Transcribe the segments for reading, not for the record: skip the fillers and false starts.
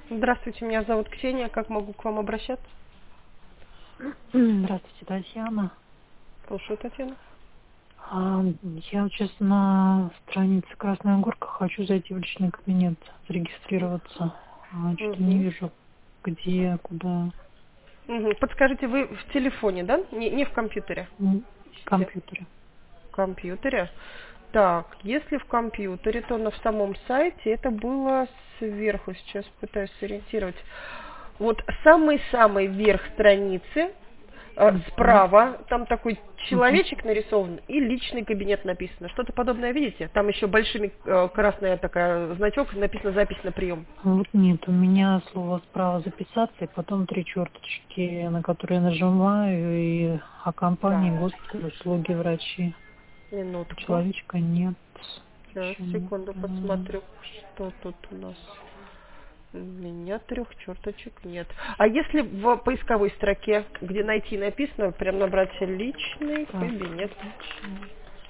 Здравствуйте, меня зовут Ксения. Как могу к вам обращаться? Здравствуйте, Татьяна. Слушаю, Татьяна. Я вот сейчас на странице Красная Горка хочу зайти в личный кабинет, зарегистрироваться. Что-то не Мгм. вижу, где, куда. Подскажите, вы в телефоне, да? Не в компьютере? В компьютере. В компьютере. Так, если в компьютере, то на самом сайте это было сверху. Сейчас пытаюсь сориентировать. Вот самый-самый верх страницы, Мгм. справа, там такой Мгм. человечек нарисован и личный кабинет написано. Что-то подобное видите? Там еще большими красная такая значок, написано запись на прием. Вот нет, у меня слово справа записаться, и потом 3 черточки, на которые нажимаю, и о компании, Так, госпиталь, услуги, врачи. минутку. Человечка нет. Сейчас, секунду, Почему-то. посмотрю, что тут у нас. У меня 3 черточек нет. А если в поисковой строке, где найти написано, прям набрать личный Так, кабинет? личный.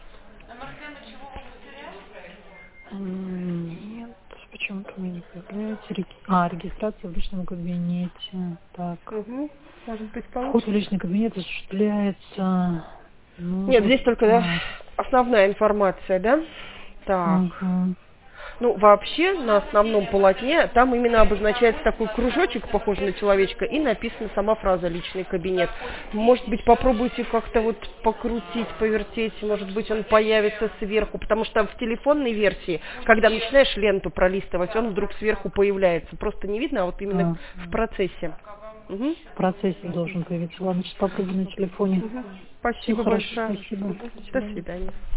Нет, почему-то у меня не появляется. Регистрация в личном кабинете. Так. Угу. Может быть, Вход в получится. личный кабинет осуществляется. Ну, Нет, вот. здесь только, да, основная информация, да? Так. Угу. Ну, вообще, на основном полотне там именно обозначается такой кружочек, похожий на человечка, и написана сама фраза «личный кабинет». Может быть, попробуйте как-то вот покрутить, повертеть, может быть, он появится сверху, потому что в телефонной версии, когда начинаешь ленту пролистывать, он вдруг сверху появляется. Просто не видно, а вот именно в процессе. Мгм. В процессе должен появиться. Ладно, сейчас попробую на телефоне. Мгм. Все Спасибо хорошо, большое. спасибо. Мгм. До До свидания. свидания.